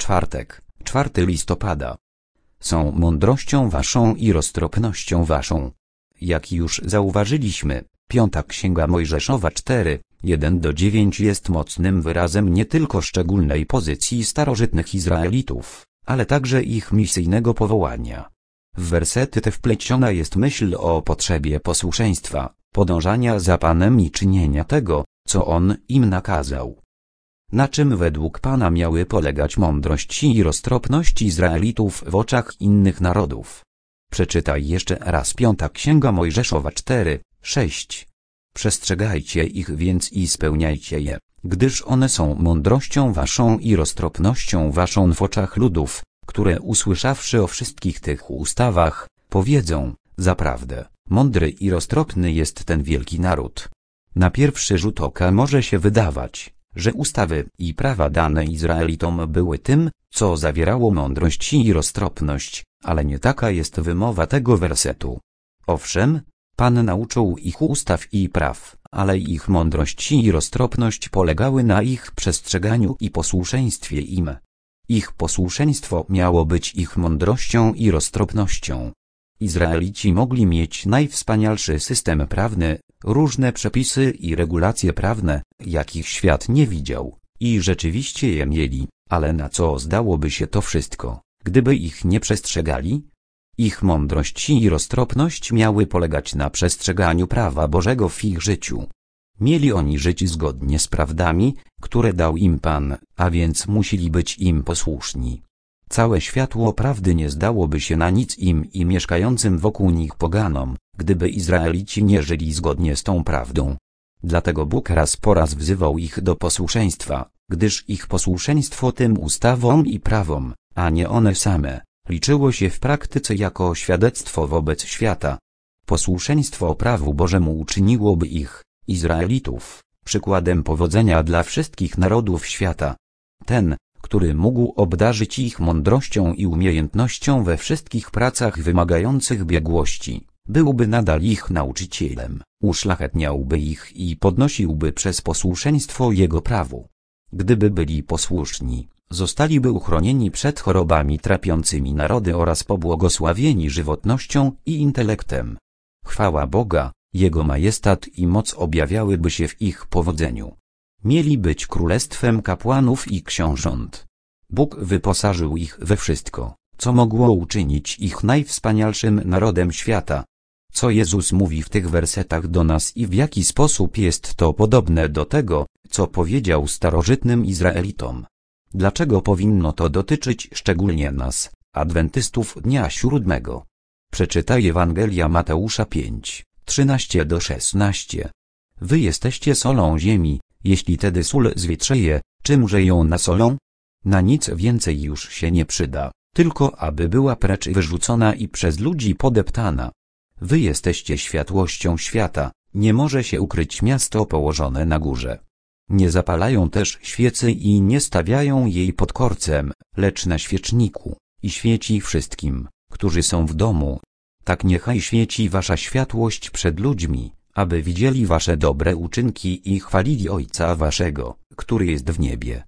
czwartek, 4 listopada. Są mądrością waszą i roztropnością waszą. Jak już zauważyliśmy, 5 Księga Mojżeszowa 4, 1-9 jest mocnym wyrazem nie tylko szczególnej pozycji starożytnych Izraelitów, ale także ich misyjnego powołania. W wersety te wpleciona jest myśl o potrzebie posłuszeństwa, podążania za Panem i czynienia tego, co On im nakazał. Na czym według Pana miały polegać mądrość i roztropność Izraelitów w oczach innych narodów? Przeczytaj jeszcze raz 5 Księga Mojżeszowa 4, 6. Przestrzegajcie ich więc i spełniajcie je, gdyż one są mądrością waszą i roztropnością waszą w oczach ludów, które usłyszawszy o wszystkich tych ustawach, powiedzą, zaprawdę, mądry i roztropny jest ten wielki naród. Na pierwszy rzut oka może się wydawać, że ustawy i prawa dane Izraelitom były tym, co zawierało mądrość i roztropność, ale nie taka jest wymowa tego wersetu. Owszem, Pan nauczył ich ustaw i praw, ale ich mądrość i roztropność polegały na ich przestrzeganiu i posłuszeństwie im. Ich posłuszeństwo miało być ich mądrością i roztropnością. Izraelici mogli mieć najwspanialszy system prawny, różne przepisy i regulacje prawne, jakich świat nie widział, i rzeczywiście je mieli, ale na co zdałoby się to wszystko, gdyby ich nie przestrzegali? Ich mądrość i roztropność miały polegać na przestrzeganiu prawa Bożego w ich życiu. Mieli oni żyć zgodnie z prawdami, które dał im Pan, a więc musieli być im posłuszni. Całe światło prawdy nie zdałoby się na nic im i mieszkającym wokół nich poganom, gdyby Izraelici nie żyli zgodnie z tą prawdą. Dlatego Bóg raz po raz wzywał ich do posłuszeństwa, gdyż ich posłuszeństwo tym ustawom i prawom, a nie one same, liczyło się w praktyce jako świadectwo wobec świata. Posłuszeństwo prawu Bożemu uczyniłoby ich, Izraelitów, przykładem powodzenia dla wszystkich narodów świata. Ten, który mógł obdarzyć ich mądrością i umiejętnością we wszystkich pracach wymagających biegłości, byłby nadal ich nauczycielem, uszlachetniałby ich i podnosiłby przez posłuszeństwo Jego prawu. Gdyby byli posłuszni, zostaliby uchronieni przed chorobami trapiącymi narody oraz pobłogosławieni żywotnością i intelektem. Chwała Boga, Jego majestat i moc objawiałyby się w ich powodzeniu. Mieli być królestwem kapłanów i książąt. Bóg wyposażył ich we wszystko, co mogło uczynić ich najwspanialszym narodem świata. Co Jezus mówi w tych wersetach do nas i w jaki sposób jest to podobne do tego, co powiedział starożytnym Izraelitom? Dlaczego powinno to dotyczyć szczególnie nas, adwentystów dnia siódmego? Przeczytaj Ewangelia Mateusza 5, 13-16. Wy jesteście solą ziemi, jeśli tedy sól zwietrzeje, czymże ją nasolą? Na nic więcej już się nie przyda, tylko aby była precz wyrzucona i przez ludzi podeptana. Wy jesteście światłością świata, nie może się ukryć miasto położone na górze. Nie zapalają też świecy i nie stawiają jej pod korcem, lecz na świeczniku, i świeci wszystkim, którzy są w domu. Tak niechaj świeci wasza światłość przed ludźmi, aby widzieli wasze dobre uczynki i chwalili Ojca waszego, który jest w niebie.